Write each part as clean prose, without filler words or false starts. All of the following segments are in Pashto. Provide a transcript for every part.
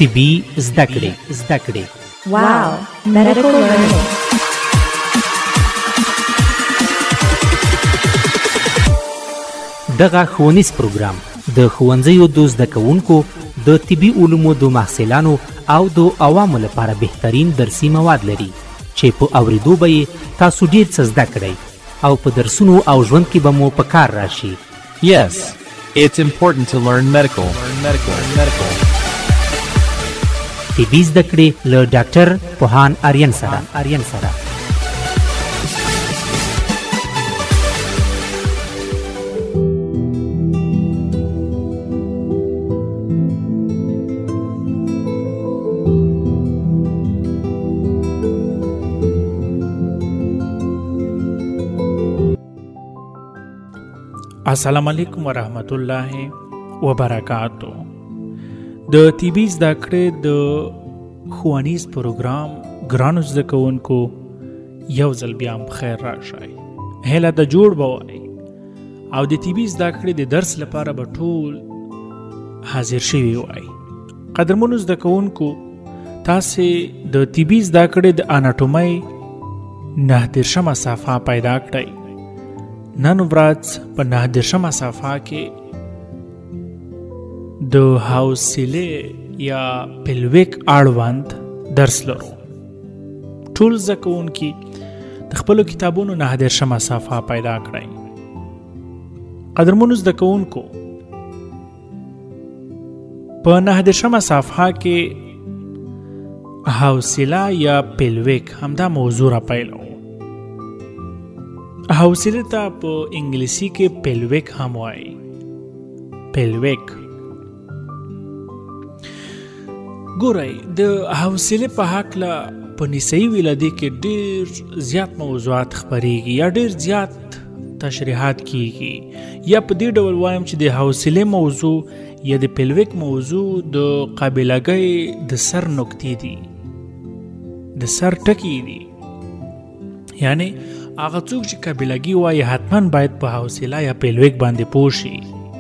طبي زده کړې. Wow, medical learning. دغه ښوونیز پروګرام د ښوونځیو د زده کوونکو د طبي علومو د محصلانو او د عوامو لپاره بهترین درسي مواد لري چې په اوریدو به یې تاسو ډیر څه زده کړئ او په درسونو او ژوند کې به مو په کار راشي. Yes, it's important to learn medical. طبي زده کړې له ډاکټر پوهان آریان سره. السلام علیکم ورحمت الله وبرکاتو. د طبي زده کړې د ښوونیز پروګرام ګرانو زده کوونکو یو ځل بیا هم خیر راشئ. هیله د جوړ به وای او د طبي زده کړې د درس لپاره به ټول حاضر شوي وای. قدرمنو زده کوونکو، تاسې د طبي زده کړې د اناټومۍ 9 صفحه پیدا کړئ. نن ورځ په 9 صفحه کې د حوصلې یا پلویک اړوند درس لرو. ټول زده کوونکي د خپلو کتابونو 9 صفحه پیدا کړئ. قدرمنو زده کوونکو، په 9 صفحه کې حوصله یا پلویک همدا موضوع را پیلو. حوصله ته په انګلیسي کې پلویک هم وایي. پلویک. ګورئ، د حوصله په هکله په نسایي ولادي کې ډیر زیات موضوعات خپریږي یا ډیر زیات تشریحات کیږي، یا په دې ډول وایم چې د حوصله موضوع یا د پلویک موضوع د قابلګۍ د سر نقطې دي، د سر ټکی دي. یعنی هغه څوک چې قابلګي وایي حتما باید په حوصله یا پلویک باندې پوه شي.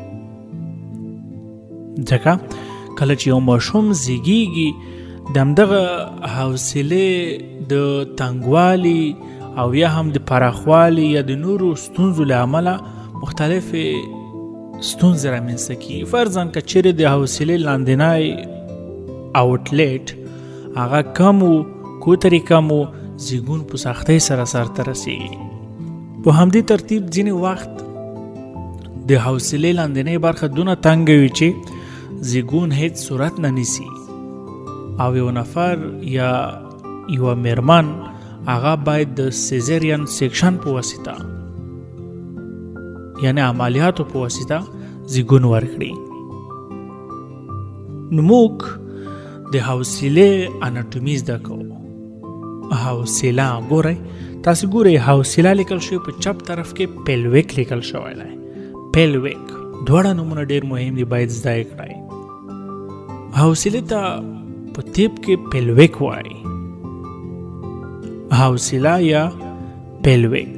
ځکه کله چې یو ماشوم زیږیږي د همدغه حوصلې د تنګوالي او یا هم د پراخوالي یا د نورو ستونزو له امله مختلفې ستونزې رامنځته کیږي. فرضاً که چیرې د حوصلې لاندنی آوټلیټ هغه کم و، کوترې کم و، زیږون په سختۍ سره سرته رسیږي. په همدې ترتیب ځینې وخت د حوصلې لاندنۍ برخه دونه تنګه وي چې زیږون هیڅ صورت نه نیسي او یو نفر یا یوه میرمن هغه باید د سیزرین سیکشن په واسطه یعنی عملیاتو په واسطه زیږون ورکړي. نو موږ د حوصلې اناټومي زده کوو. حوصله، ګورئ، تاسو ګورئ حوصله لیکل شوی په چپ طرف کې پلویک لیکل شوی دی. پلویک دواړه نومونه ډیر مهم دي، باید زده کړئ. حوصله ته په طب کې پلویک وایي. حوصله یا پلویک.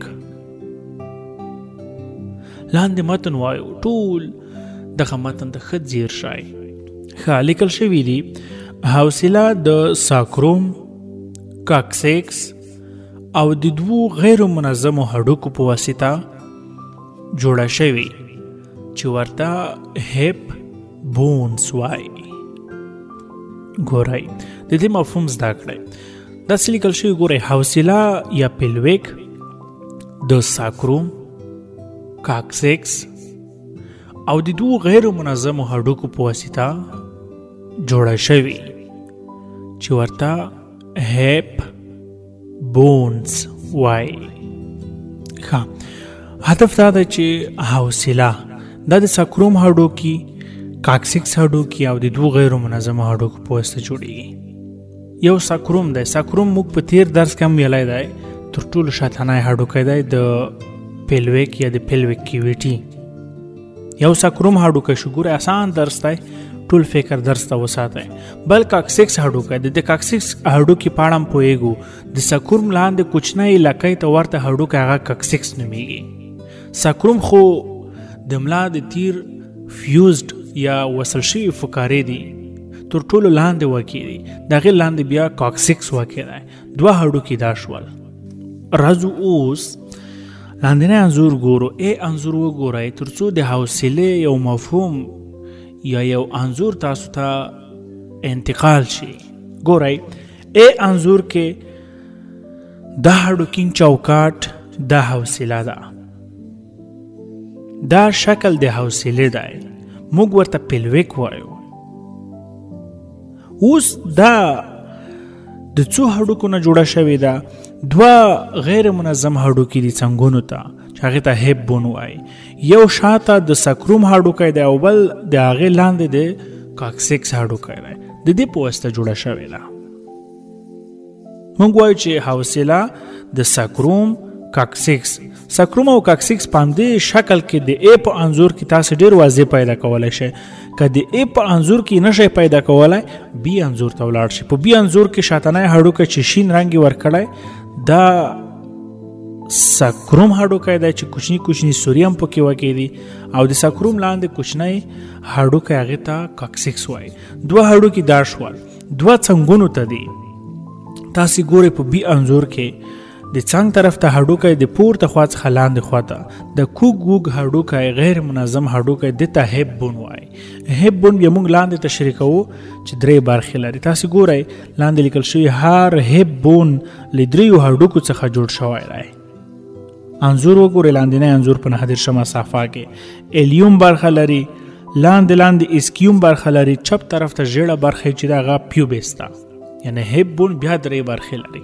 لاندې متن وایو. ټول دغه متن د ښه ځیر شئ. ښه لیکل شوي دي. حوصله د ساکروم، کاکسیکس او د 2 غیر منظمو هډوکو په واسطه جوړه شوی چې ورته هیپ بونز وایي. ګورئ، د دې مفهوم زده کړئ. داسې لیکل شوی، ګورئ، حوصله یا پلویک د ساکروم، کاکسیکس او د 2 غیر منظمو هډوکو په واسطه جوړه شوی چې ورته هیپ بونز وای. ښه، هدف دا ده چې حوصله دا د ساکروم هډوکي، کاکسیکس هډوکي او د 2 غیر منظمو هډوکو په واسطه جوړیږي. یو ساکروم دی. ساکروم موږ په تیر درس کې هم ویلی دی، تر ټولو شاتنی هډوکی دی د پلویک یا د پلویک کیویټي. یو ساکروم هډوکی شو. ګوره، آسان درس دی، ټول فکر درس ته وساتئ. بل کاکسیکس هډوکی دی. د کاکسیکس هډوکي په اړه هم پوهیږو. د ساکروم لاندې کوچنی لکۍ ته ورته هډوکی هغه کاکسیکس نومیږي. ساکروم خو د ملا د تیر فیوزډ یا وصل شوي فقارې دي، تر ټولو لاندې واقع دي، د هغې لاندې بیا کاکسکس واقع دی. 2 هډوکي دا شول. راځو اوس لاندنی انځور ګورو. انځور وګورئ تر څو د حوصلې یو مفهوم یا یو انځور تاسو ته انتقال شي. ګورئ انځور کې دا هډوکین چوکاټ دا حوصله ده، دا شکل د حوصلې دی، موږ ورته پلویک وایو. اوس دا د څو هډوکو نه جوړه شوې ده. 2 غیر منظم هډوکي دي څنګونو ته چې هغې ته هیپ بون وایي. یو شاته د سکروم هډوکی دی او بل د هغې لاندې د کاکسکس هډوکی دی، د دې په واسطه جوړه شوې ده. موږ وایو چې حوصله د سکروم او کاکسکس په همدې شکل کې د په انځور کې تاسو ډېر واضح پیدا کولی شئ. که د په انځور کې نشئ پیدا کولی، بی انځور ته ولاړ شئ. په بی انځور کې شاتنی هډوکی چې شین رنګ یې ورکړی دا سکروم هډوکی دی چې کوچني کوچني سوري هم پکې واقع دي، او د سکروم لاندې کوچنی هډوکی هغې ته کاکسکس وایي. 2 هډوکي دا شول، 2 څنګونو ته دي. تاسې ګورئ په بی انځور کې د څنګ طرف ته هډوکی د پورته خوا څخه لاندې خوا ته د کوږ هډوکی غیر منظم هډوکی د ته هیپ بون وایي. هیپ بون بیا موږ لاندې تشریح کوو چې 3 برخې لري. تاسې ګورئ لاندې لیکل شوي هر هیپ بون له 3 هډوکو څخه جوړ شوی دی. انځور وګورئ، لاندنی انځور په 9 صفحه کې الیوم برخه لري، لاندې اسکیوم برخه لري، چپ طرف ته ژیړه برخه چې د هغه پیوبس ده، یعنی هیپ بون بیا 3 برخې لري.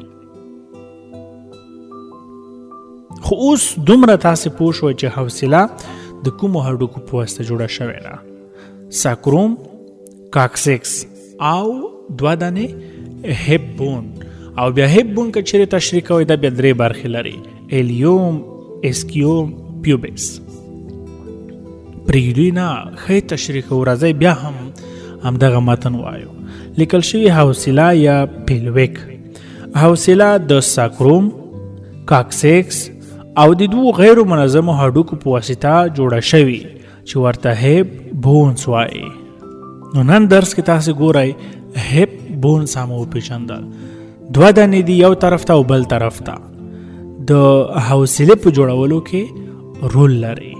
خو اوس دومره تاسې پوه شوئ چې حوصله د کومو هډوکو په واسطه جوړه شوې ده. سکروم، کاکسکس او 2 دانې هیپ بون. او بیا هیپ بون که چیرې تشریح کوئ دا بیا 3 برخې لري، الیوم، اسکیوم، پیوبس. پرېږدوی نه، ښه تشریح کوو. راځئ بیا همدغه متن وایو. لیکل شوي حوصله یا پلویک. حوصله د سکروم، کاکسکس او د 2 غیر منظمو هډوکو په واسطه جوړه شوي چې ورته هیپ بونز وایي. نو نن درس کې تاسې ګورئ هیپ بونز هم وپېژندل. 2 دانې دي، یو طرف ته او بل طرف ته. د حوصلې په جوړولو کې رول لري.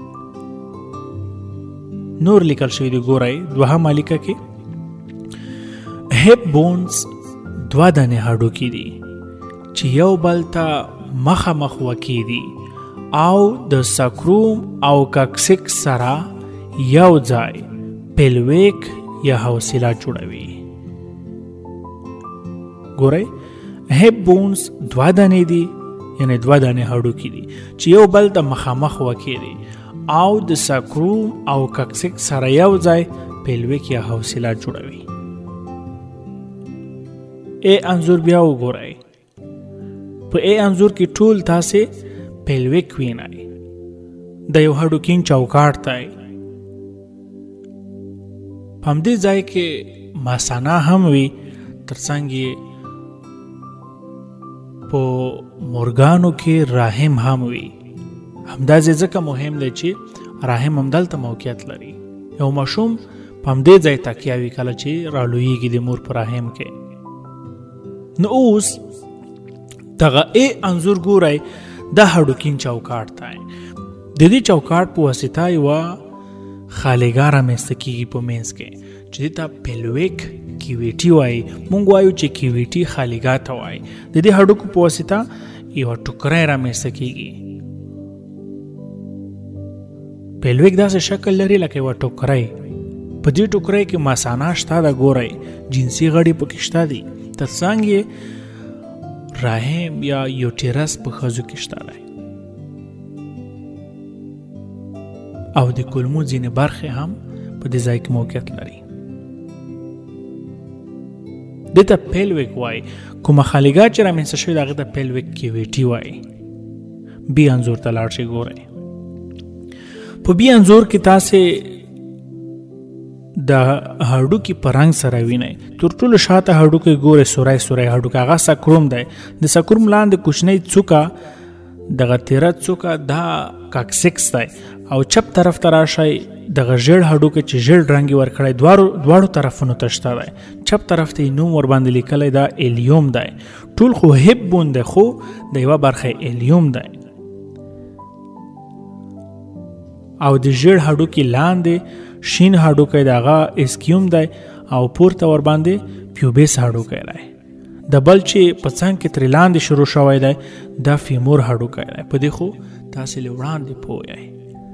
نور لیکل شوي دي، ګورئ 2 لیکه کې هیپ بونز 2 دانې هډوکي دي چې یو بل ته مخامخ واقع دي او د سکروم او کاکسکس سره یو ځای پلویک یا حوصله جوړوي. ګورئ هیپ بونز 2 دانې دي، یعنی 2 دانې هډوکي دي چې یو بل ته مخامخ واقع دي او د سکروم او کاکسکس سره یو ځای پلویک یا حوصله جوړوي. انځور بیا وګورئ. په انځور کې ټول تاسې پلویک وینئ. د یو هډوکین چوکاټ دی. په همدې ځای کې مثانه هم وي، ترڅنګ یې په مورګانو کې رحم هم وي. همدا ځکه مهم دی چې رحم همدلته موقعیت لري. یو ماشوم په همدې ځای تکیه وي کله چې رالویږي د مور په رحم کې. نو اوس دغه انځور ګورئ، دا هډوکین چوکاټ دی. د دې چوکاټ په واسطه یوه خالیګاه رامنځته کېږي په منځ کې چې دې ته پلویک کیویټي وایي. مونږ وایو چې کیویټي خالیګاه ته وایي. د دې هډوکو په واسطه یوه ټوکری رامنځته کېږي. پلویک داسې شکل لري لکه یوه ټوکری. په دې ټوکری کې مثانه شته ده. ګورئ جنسي غړي پکې شته دي، ترڅنګ یې رحم یا یوټیرس په ښځو کې شته دی، او د کولمو ځینې برخې هم په دې ځای کې موقعیت لري. دې ته پلویک وایي. کومه خالیګاه چې رامنځته شوې ده هغې ته پلویک کیویټي وایي. بی انځور ته لاړ شئ. ګورئ په بی انځور کې تاسې د هډوکي په رنګ سره وینئ. تر ټولو شاته هډوکی ګورئ سوری هډوکی، هغه سکروم دی. د سکروم لاندې کوچنۍ څوکه، دغه تیره څوکه دا کاکسکس دی، او چپ طرف ته راشئ دغه ژیړ هډوکی چې ژیړ رنګ یې ورکړی دواړو طرفونو ته شته دی. چپ طرف ته یې نوم ورباندې لیکلی دا ایلیوم دی. ټول خو هیپ بون دی خو د یوه برخه ایلیوم دی. او د ژیړ هډوکي لاندې شین هډوکی د هغه اسکیوم دی او پورته ورباندې پیوبیس هډوکی دی. د بل چې په څنګ کې ترې لاندې شروع شوی دی دا فیمور هډوکی دی. په دې خو تاسې له وړاندې پوه یئ.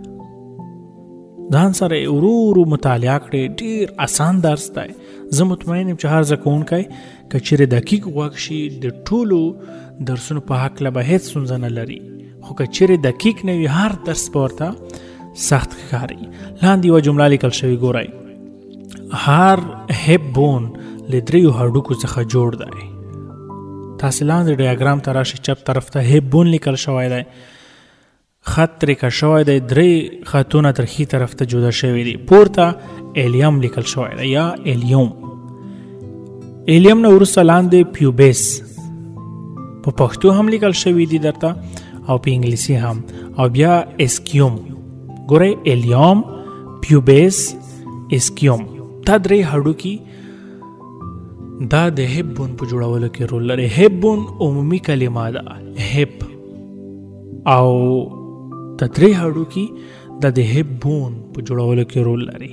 ځان سره ورو ورو مطالعه کړئ. ډېر اسان درس دی. زه مطمئن یم چې هر زده کوونکی که چیرې دقیق غوږ شي د ټولو درسونو په هکله به هېڅ ستونزه نه لري. خو که چیرې دقیق نه وي هر درس به ورته سخت ښکاري. لاندې یوه جمله لیکل شوې ګورئ. هر هیپ بون له دریو هډوکو څخه جوړ دی. تاسې لاندې ډیاګرام ته راشئ. چپ طرف ته هیپ بون لیکل شوی دی. خط ترې کش شوی دی. درې خطونه تر ښي طرف ته جدا شوي دي. پورته ایلیم لیکل شوی دی یا ایلیوم. ایلیم نه وروسته لاندې پیوبیس په پښتو هم لیکل شوي دي درته او په انګلیسي هم. او بیا اسکیوم. ګورئ ایلیوم، پیوبیس، اسکیوم. دا درې هډوکي دا د هیپ بون په جوړولو کې رول لري. هیپ بون عمومي کلمه ده. هیپ او د درې هډوکي دا د هیپ بون په جوړولو کې رول لري.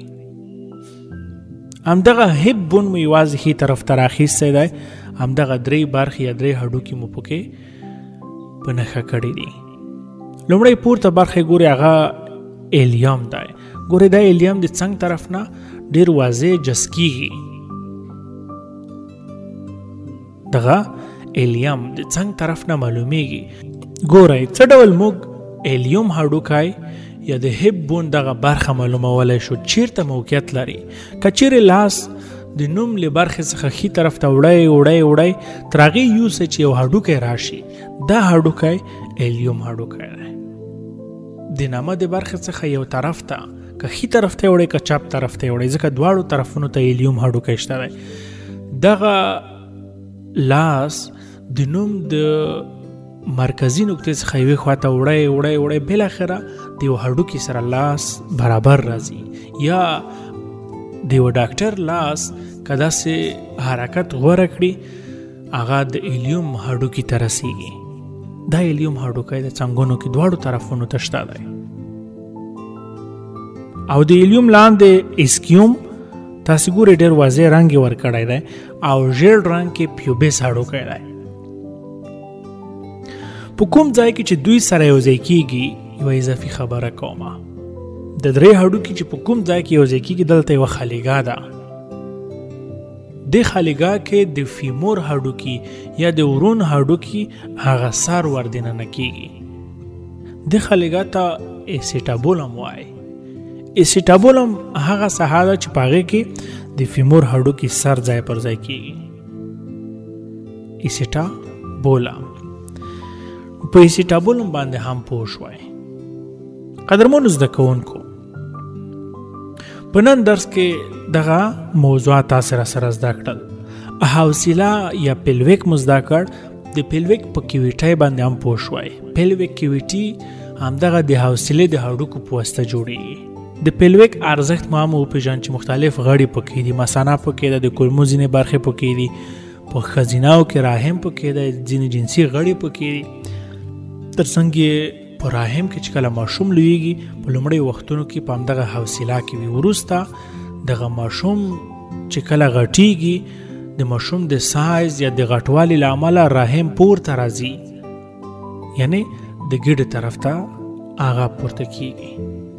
همدغه هیپ بون مو یوازې ښي طرف ته راخیستی دی. همدغه درې برخې یا درې هډوکي مو پکې په نښه کړي دي. لومړی پورته برخه ګورئ هغه ایلیوم دی. ګورئ دا ایلیوم د څنګ طرف نه ډېر واضح جس کیږي. دغه ایلیوم د څنګ طرف نه معلومیږي. ګورئ څه ډول موږ ایلیوم هډوکی یا د هیپ بون دغه برخه معلومولی شو چیرته موقعیت لري. که چیرې لاس د نوم له برخې څخه ښي طرف ته وړی تر هغې یوسئ چې یو هډوکی راشي. دا هډوکی ایلیوم هډوکی دی. د نامه د برخې څخه یو طرف ته که ښي طرف ته وړئ که چپ طرف ته وړئ ځکه دواړو طرفونو ته ایلیوم هډوکی شته دی. دغه لاس د نوم د مرکزي نقطې څخه یوې خواته وړی بالاخره د یو هډوکي سره لاس برابر راځي. یا د یو ډاکټر لاس که داسې حرکت غوره کړي هغه د ایلیوم هډوکي ته رسیږي. دا ایلیوم هډوکی د څنګونو کې دواړو طرفونو ته شته دی. او د ایلیوم لاندې اسکیوم تاسې ګورئ ډېر واضح رنګ یې ورکړی دی او ژیړ رنګ کې پیوبیس هډوکی دی. په کوم ځای کې چې دوی سره یوځای کېږي یوه اضافي خبره کومه. د درې هډوکي چې په کوم ځای کې یوځای کېږي دلته یوه خالیګاه ده. دې خالیګاه کې د فیمور هډوکي یا د ورون هډوکي هغه سر ور دننه کېږي. دې خالیګاه ته اسیټابولم وایي. اسیټابولم هغه ساحه ده چې په هغې کې د فیمور هډوکي سر ځای پر ځای کېږي. اسیټابولم. په اسیټابولم باندې هم پوه شوئ. قدرمنو زده کوونکو په نن درس کې دغه موضوعات تاسو سره زده کړل. حوصله یا پیلویک مو زده کړ. د پیلویک په کیویټي باندې هم پوه شوئ. پیلویک کیویټي همدغه د حوصلې د هډوکو په واسطه جوړیږي. د پیلویک ارزښت ما هم وپېژند چې مختلف غړي پکې دي. مثانه پکې ده، د کولمو ځینې برخې پکې دي، په ښځینه‌و کې رحم پکې ده، ځینې جنسي غړي پکې دي. تر څنګ یې په رحم کې چې کله ماشوم لویږي په لومړی وختونو کې په همدغه حوصله کې وي. وروسته دغه ماشوم چې کله غټیږي د ماشوم د سایز یا د غټوالي له امله رحم پورته راځي، یعنی د ګیډې طرف ته هغه پورته کیږي.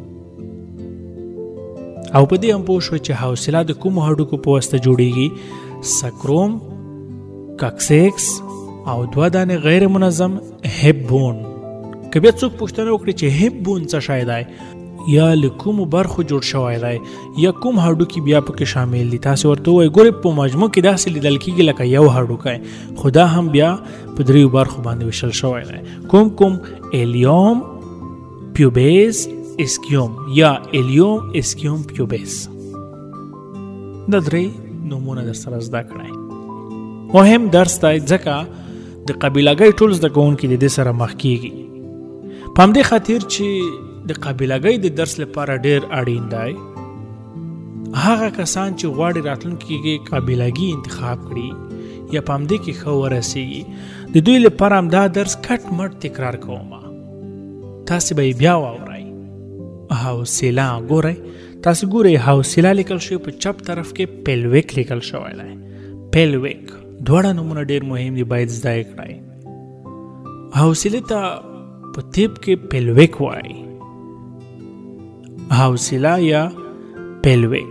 او په دې هم پوه شوئ چې حوصله د کومو هډوکو په واسطه جوړیږي؟ سکروم، کاکسیکس او دوه دانې غیر منظم هیپ بون. که بیا څوک پوښتنه وکړي چې هیپ بون څه شی دی یا له کومو برخو جوړ شوی دی یا کوم هډوکي بیا پکې شامل دي، تاسې ورته ووایئ ګورئ په مجموع کې داسې لیدل کېږي لکه یو هډوکی، خو دا هم بیا په دریو برخو باندې ویشل شوی دی. کوم ایلیوم، پیوبیس، اسکیوم یا ایلیوم، اسکیوم، پیوبیس. دا درې نومونه در سره زده کړئ. مهم درس دی ځکه د قبیلهګۍ ټول زده کوونکي د دې سره مخ کېږي. په همدې خاطر چې د قابلګۍ د درس لپاره ډیر اړین دی. هغه کسان چې غواړي راتلونکي کې قابلګي انتخاب کړي یا په همدې کې ښه ورسیږي، د دوی لپاره هم دا درس کټ مټ تکرار کوم. تاسې به یې بیا واورئ. حوصله ګورئ، تاسې ګورئ حوصله لیکل شوی په چپ طرف کې پیلویک لیکل شوی دی. پیلویک دواړه نومونه ډیر مهم دي، باید زده یې کړئ. حوصله ته په طب کې پیلویک وایي. حوصله یا پیلویک.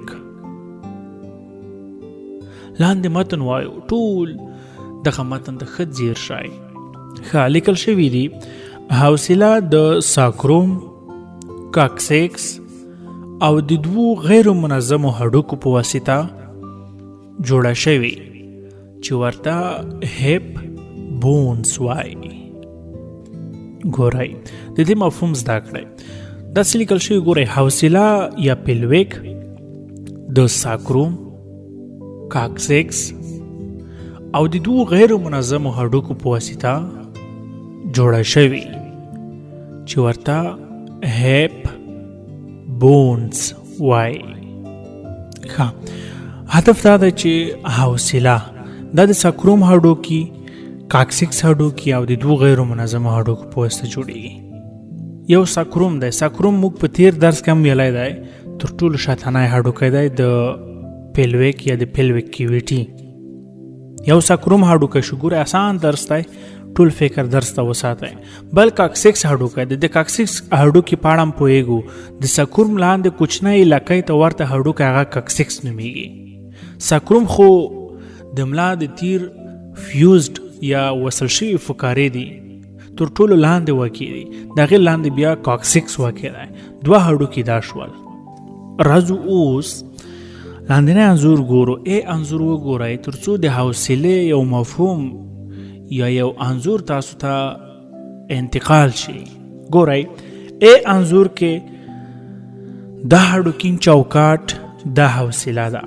لاندې متن وایو، ټول دغه متن د ښه ځیر شئ. ښه لیکل شوي دي: حوصله د ساکروم، کاکسیکس او د دوو غیر منظمو هډوکو په واسطه جوړه شوي چې ورته هیپ بونز وایي. ګورئ د دې مفهوم زده کړئ. داسې لیکل شوي، ګورئ حوصله یا پیلویک د ساکروم، کاکسیکس او د دوو غیر منظمو هډوکو په واسطه جوړه شوي چې ورته هیپ بونز وایي. ښه، هدف دا ده چې حوصله دا د ساکروم هډوکي، کاکسیکس هډوکي او د دوو غیر منظمو هډوکو په واسطه جوړیږي. یو ساکروم دی. ساکروم موږ په تیر درس کې هم ویلی دی، تر ټولو شاتنی هډوکی دی د پیلویک یا د پیلویک کیویټي. یو ساکروم هډوکی شو. ګوره آسان درس دی، ټول فکر درس ته وساتئ. بل کاکسیکس هډوکی دی. د کاکسیکس هډوکي په اړه هم پوهیږو. د ساکروم لاندې کوچنۍ لکۍ ته ورته هډوکی هغه کاکسیکس نومیږي. ساکروم خو د ملا د تیر فیوزډ یا وصل شوي فقارې دي، تر ټولو لاندې واقع دي. د هغې لاندې بیا کاکسیکس واقع دی. دوه هډوکي دا شول. راځو اوس لاندنی انځور ګورو. انځور وګورئ تر څو د حوصلې یو مفهوم یا یو انځور تاسو ته انتقال شي. ګورئ انځور کې دا هډوکین چوکاټ دا حوصله ده.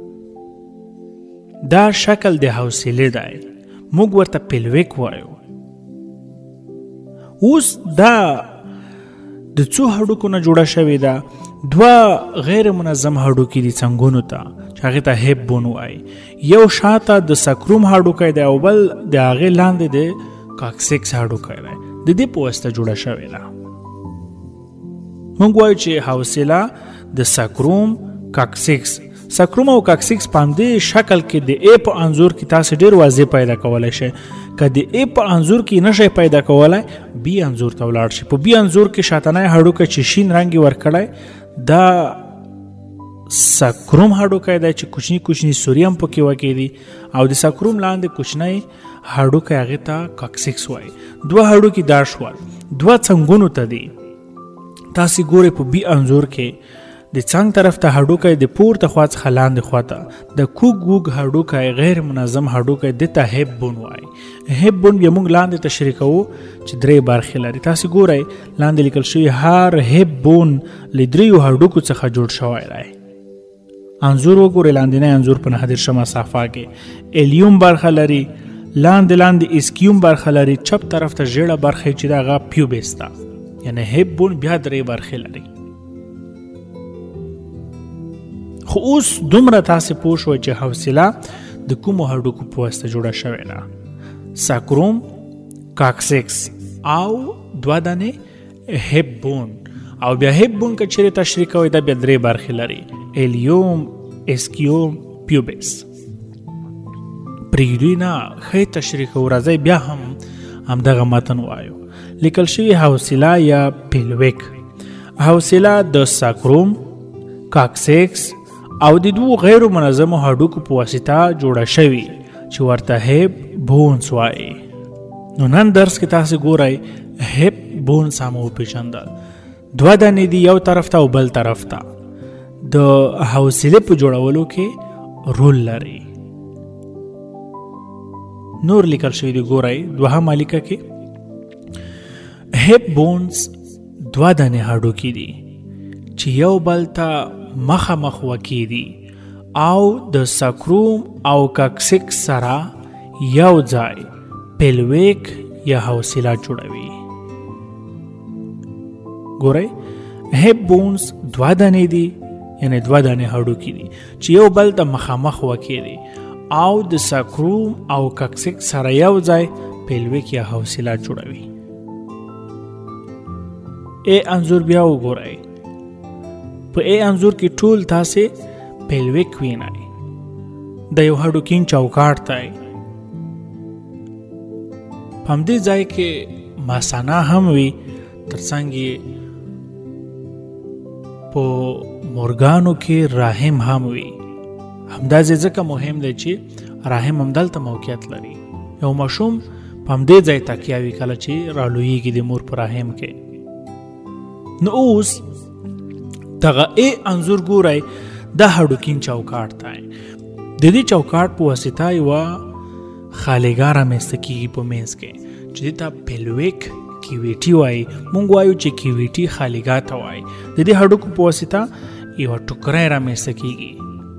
دا شکل د حوصلې دی. موږ ورته پیلویک وایو. اوس دا د څو هډوکو نه جوړه شوې ده. دوه غیر منظم هډوکي دي څنګونو ته چې هغې ته هیپ بون وایي. یو شاته د ساکروم هډوکی دی او بل د هغې لاندې د کاکسیکس هډوکی دی. د دې په واسطه جوړه شوې ده. موږ وایو چې حوصله د ساکروم، کاکسیکس. ساکروم او کاکسیکس په همدې شکل کې د په انځور کې تاسو ډیر واضح پیدا کولی شئ. که د په انځور کې نشئ پیدا کولی، بی انځور ته ولاړ شئ. په بی انځور کې شاتنی هډوکی چې شین رنګ یې ورکړی دا ساکروم هډوکی دی چې کوچني کوچني سوري هم پکې واقع دي، او د ساکروم لاندې کوچنی هډوکی هغې ته کاکسیکس وایي. دوه هډوکي دا شول. دوه څنګونو ته دي. تاسې ګورئ په بی انځور کې د څنګ طرف ته هډوکی د پورته خوا څخه لاندې خوا ته د کوږ وږ هډوکی غیر منظم هډوکی دې ته هیپ بون وایي. هیپ بون بیا موږ لاندې تشریح کوو چې درې برخې لري. تاسې ګورئ لاندې لیکل شوي هر هیپ بون له دریو هډوکو څخه جوړ شوی دی. انځور وګورئ، لاندنی انځور په 9 صفحه کې الیوم برخه لري، لاندې اسکیوم برخه لري، چپ طرف ته ژیړه برخه چې د هغه پیوبس ده. یعنی هیپ بون بیا درې برخې لري. خو اوس دومره تاسې پوه شوئ چې حوصله د کومو هډوکو په واسطه جوړه شوې ده. ساکروم، کاکسیکس او دوه دانې هیپ بون. او بیا هیپ بون که چیرې تشریح کوئ دا بیا درې برخې لري: الیوم، اسکیوم، پیوبس. پرېږدوی نه، ښه تشریح کوو. راځئ بیا همدغه متن وایو. لیکل شوي حوصله یا پیلویک. حوصله د ساکروم، کاکسیکس او د دوو غیر منظمو هډوکو په واسطه جوړه شوي چې ورته هیپ بونز وایي. نو نن درس کې تاسې ګورئ هیپ بونز هم وپېژندل. دوه دانې دي، یو طرف ته او بل طرف ته. د حوصلې په جوړولو کې رول لري. نور لیکل شوي دي. ګورئ دوهمه لیکه کې هیپ بونز دوه دانې هډوکي دي چې یو بل ته مخامخ واقع دي او د ساکروم او کاکسیکس سره یو ځای پیلویک یا حوصله جوړوي. ګورئ هیپ بونز 2 دانې دي، یعنی 2 دانې هډوکي دي چې یو بل ته مخامخ واقع دي او د ساکروم او کاکسیکس سره یو ځای پیلویک یا حوصله جوړوي. ای انځور بیا وګورئ. په ای انځور کې ټول تاسې پیلویک وینئ. د یو هډوکین چوکاټ دی. په همدې ځای کې مثانه هم وي، ترڅنګ یې په مورګانو کې رحم هم وي. همدا ځکه مهم دی چې رحم هم دلته موقعیت لري. یو ماشوم په همدې ځای تکیه وي کله چې رالویږي د مور په رحم کې. نو اوس دغه ای انځور ګورئ، دا هډوکین چوکاټ دی. د دې چوکاټ په واسطه یوه خالیګاه رامنځته کېږي په منځ کې چې دې ته پیلویک کیویټي وایي. مونږ وایو چې کیویټي خالیګاه ته وایي. د دې هډوکو په واسطه یوه ټوکری رامنځته کېږي.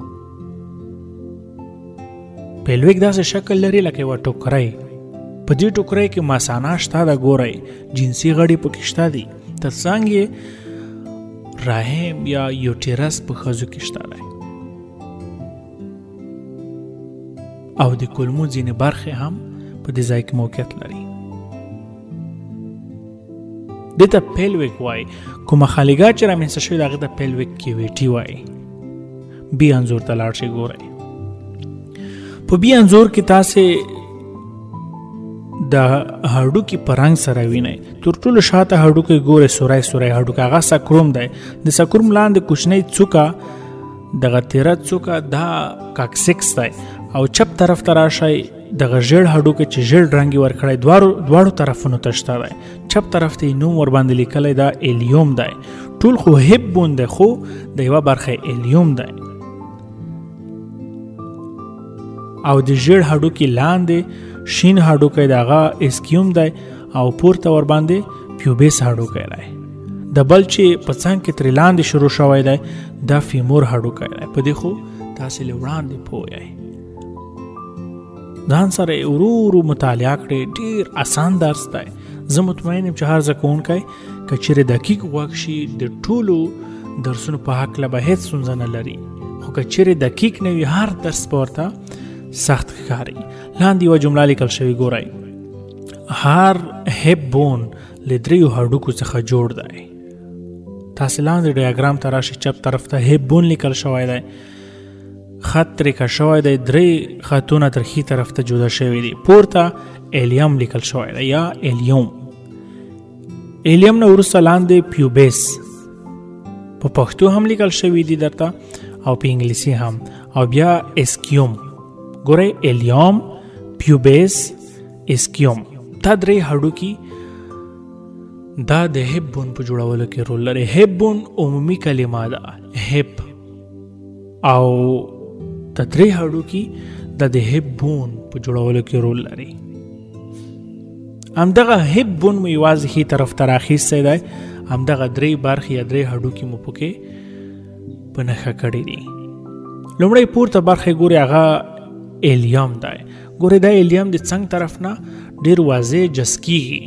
پیلویک داسې شکل لري لکه یوه ټوکری. په دې ټوکری کې مثانه شته ده، ګورئ جنسي غړي پکې شته دي. ترڅنګ یې رحم یا یوټیرس په ښځو کې شته دی او د کولمو ځینې برخې هم په دې ځای کې موقعیت لري. دې ته پیلویک وایي. کومه خالیګاه چې رامنځته شوې ده هغې ته پیلویک کیویټي وایي. بي انځور ته لاړ شئ، ګورئ. په بي انځور کې تاسې د هډوکي په رنګ سره وینئ. تر ټولو شاته هډوکی ګورئ، سوری سوری هډوکی، هغه ساکروم دی. د ساکروم لاندې کوچنۍ څوکه، دغه تیره څوکه، دا کاکسیکس دی. او چپ طرف ته راشئ، دغه ژیړ هډوکی چې ژیړ رنګ یې ورکړی دواړو طرفونو ته شته دی. چپ طرف ته یې نوم ورباندې لیکلی دا ایلیوم دی. ټول خو هیپ بون دی، خو د یوه برخه ایلیوم دی. او د ژیړ هډوکي لاندې شین هډوکی د هغه اسکیوم دی او پورته ورباندې پیوبیس هډوکی دی. د بل چې په څنګ کې ترې لاندې شروع شوی دی دا فیمور هډوکی دی. په دې خو تاسې له وړاندې پوه یئ. ځان سره یې ورو ورو مطالعه کړئ. ډېر اسان درس دی. زه مطمئن یم چې هر زده کوونکی که چیرې دقیق غوږ شي د ټولو درسونو په هکله به هېڅ ستونزه نه لري. خو که چیرې دقیق نه وي هر درس به ورته سخت ښکاري. لاندې یوه جمله لیکل شوې، ګورئ. هر هیپ بون له 3 هډوکو څخه جوړ دی. تاسې لاندې ډیاګرام ته راشئ، چپ طرف ته هیپ بون لیکل شوی دی، خط ترې کش شوی دی، 3 خطونه تر ښي طرف ته جدا شوي دي. پورته ایلیم لیکل شوی دی یا ایلیوم. ایلیم نه وروسته لاندې پیوبیس په پښتو هم لیکل شوي دي درته او په انګلیسي هم، او بیا اسکیوم. ګورئ ایلیوم، پیوبیس، اسکیوم. دا 3 هډوکي دا د هیپ بون په جوړولو کې رول لري. هیپ بون عمومي کلمه ده، هیپ، او دا 3 هډوکي دا د هیپ بون په جوړولو کې رول لري. همدغه هیپ بون مو یوازې ښي طرف ته راخیستی دی. همدغه 3 برخې یا 3 هډوکي مو پکې په نښه کړي دي. لومړی پورته برخې ګورئ، هغه ایلیوم دی. ګورئ دا ایلیوم د څنګ طرف نه ډېر واضح جس کېږي.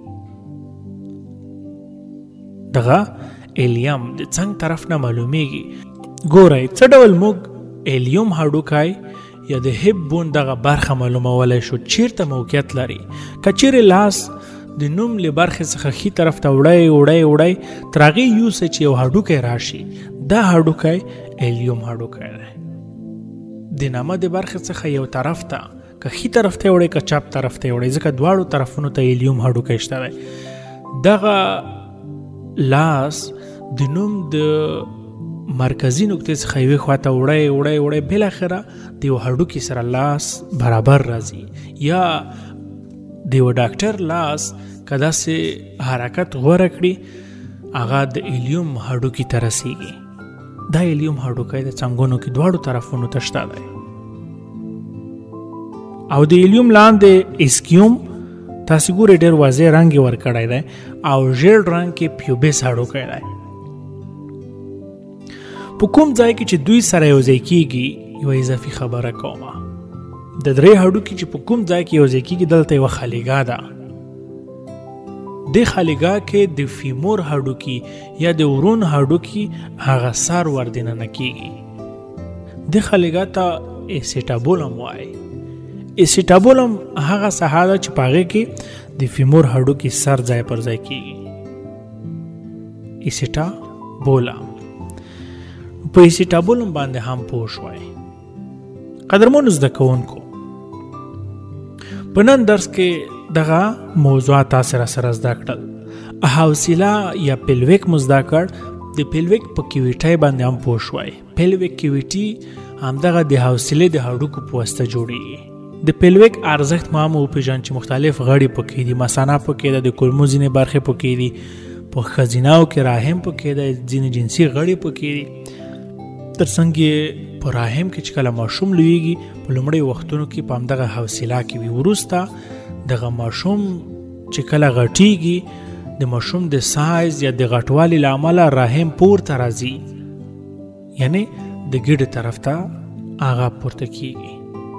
دغه ایلیوم د څنګ طرف نه معلومیږي. ګورئ څه ډول موږ ایلیوم هډوکی یا د هیپ بون دغه برخه معلومولی شو چیرته موقعیت لري. که چیرې لاس د نوم له برخې څخه ښي طرف ته وړی تر هغې یوسئ چې یو هډوکی راشي، دا هډوکی ایلیوم هډوکی دی. د نامه د برخې څخه یو طرف ته که ښي طرف ته وړی که چپ طرف ته وړی، ځکه دواړو طرفونو ته ایلیوم هډوکی شته دی. دغه لاس د نوم د مرکزي نقطې څخه یوې خواته وړی بالاخره د یو هډوکي سره لاس برابر راځي. یا د یو ډاکټر لاس که داسې حرکت غوره کړي هغه د ایلیوم هډوکي ته رسیږي. دا ایلیوم هډوکی د څنګونو کې دواړو طرفونو ته شته دی. او د ایلیوم لاندې اسکیوم تاسې ګورئ ډېر واضح رنګ یې ورکړی دی او ژیړ رنګ کې پیوبیس هډوکی دی. په کوم ځای کې چې دوی سره یو ځای کېږي یوه اضافي خبره کومه. د 3 هډوکي چې په کوم ځای کې یو ځای کېږي دلته یوه خالیګاه ده. د خالګا کې د فیمور هډوکی یا د ورون هډوکی هغه سار وردنه نکېږي. د خالګا ته اسټابولم وایي. اسټابولم هغه ساحه ده چې پاغه کې د فیمور هډوکی سر ځای پر ځای کېږي. اسټابولم په اسټابولم باندې هم پوه شوي. قدرمنو زده کوونکو، په نن درس کې دغه موضوعات تاسو سره زده کړل. حوصله یا پیلویک مو زده کړ. د پیلویک په کیویټي باندې هم پوه شوي. پیلویک کیویټي همدغه د حوصله د هډوکو په واسطه جوړیږي. د پیلویک ارزښت مو پیژن چې مختلف غړي پکې دي. مثانه پکې ده، د کولمو ځینې برخې پکې دي، په خزیناو کې رحم پکې ده، ځینې جنسي غړي پکې دي. ترڅنګ په رحم کې چې کله ماشوم لویږي په لومړی وختونو کې په همدغه حوصله کې وي. وروسته دغه ماشوم چې کله غټیږي د ماشوم د سایز یا د غټوالي له امله رحم پورته راځي، یعنی د ګډ طرف ته هغه پورته کیږي.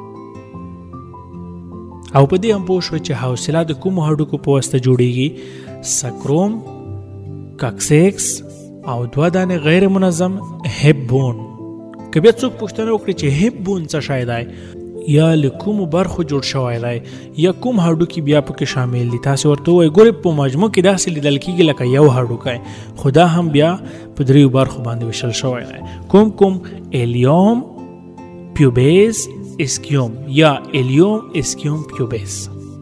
او په دې هم پوه شو چې حوصله د کومو هډوکو په واسطه جوړیږي؟ سکروم، کاکسیکس او 2 دانې غیر منظم هیپ بون. که بیا څوک پوښتنه وکړي چې هیپ بون څه شی دی یا له کومو برخو جوړ شوی دی یا کوم هډوکي بیا پکې شامل دي، تاسو ورته وایي ګورئ په مجموع کې داسې لیدل کېږي لکه یو هډوکی، خو دا هم بیا په 3 برخو باندې ویشل شوی دی. کوم الیوم، پیوبیس، اسکیوم یا الیوم اسکیوم پیوبیس.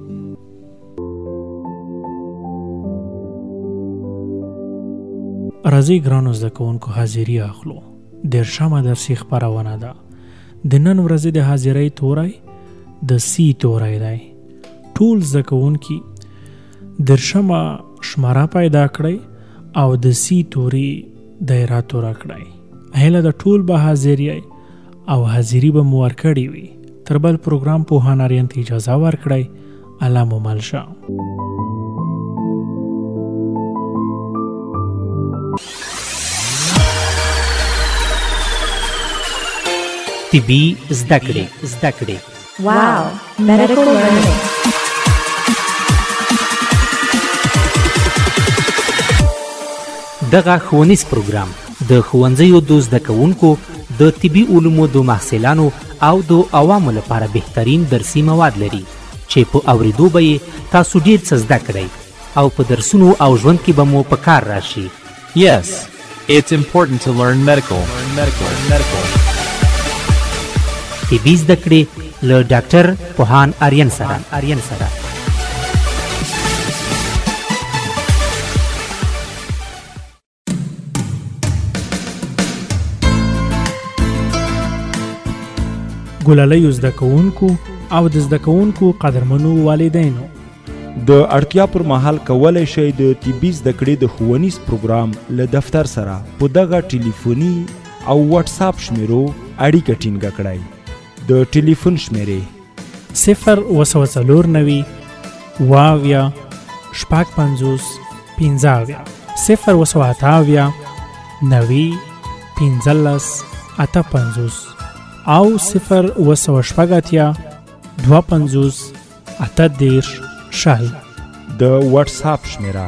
راځئ ګرانو زده کوونکو حاضري اخلو. 10مه درسي خپرونه ده. د نن ورځې د حاضرۍ توری د سی توری دی. ټول زده کوونکي 10مه شماره پیدا کړئ او د سی توري دایره توره کړئ. هیله د ټول به حاضري او حاضري به مو ورکړې وي. تر بل پروګرام پوهان آریان ته اجازه ورکړئ. الله مو مل شه. طبي زده کړې. Wow, medical learning. دغه ښوونیز پروګرام د ښوونځیو د زده کوونکو، د طبي علومو د محصلانو او د عوامو لپاره بهترین درسي مواد لري چې په اوریدو به یې تاسو ډیر څه زده کړئ او په درسونو او ژوند کې به مو په کار راشي. Yes, it's important to learn medical. طبي زده کړې له ډاکټر پوهان آریان سره. ګلالیو زده کوونکو او د زده کوونکو قدرمنو والدینو، د اړتیا پر مهال کولی شئ د طبي زده کړې د ښوونیز پروګرام له دفتر سره په دغه ټلیفوني او واتساپ شمیرو اړیکه ټینګه کړئ. د ټلیفون شمیرې 02490 واویا شپږ 50 15 028 90 15 58 او 024 52 38 شل. د واتساپ شمیره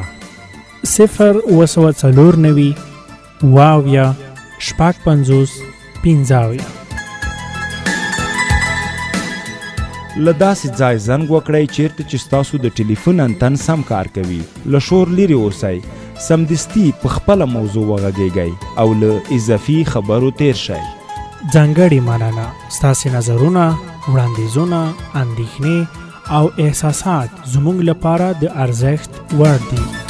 02490 واویا شپږ 50 15. له داسې ځای زنګ وکړئ چیرته چې ستاسو د ټلیفون انتن سم کار کوي. له شور لرې اوسئ. سمدستي په خپله موضوع وغږیږئ او له اضافي خبرو تیر شئ. ځانګړې مننه. ستاسې نظرونه، وړاندیزونه، اندېښنې او احساسات زموږ لپاره د ارزښت وړ دي.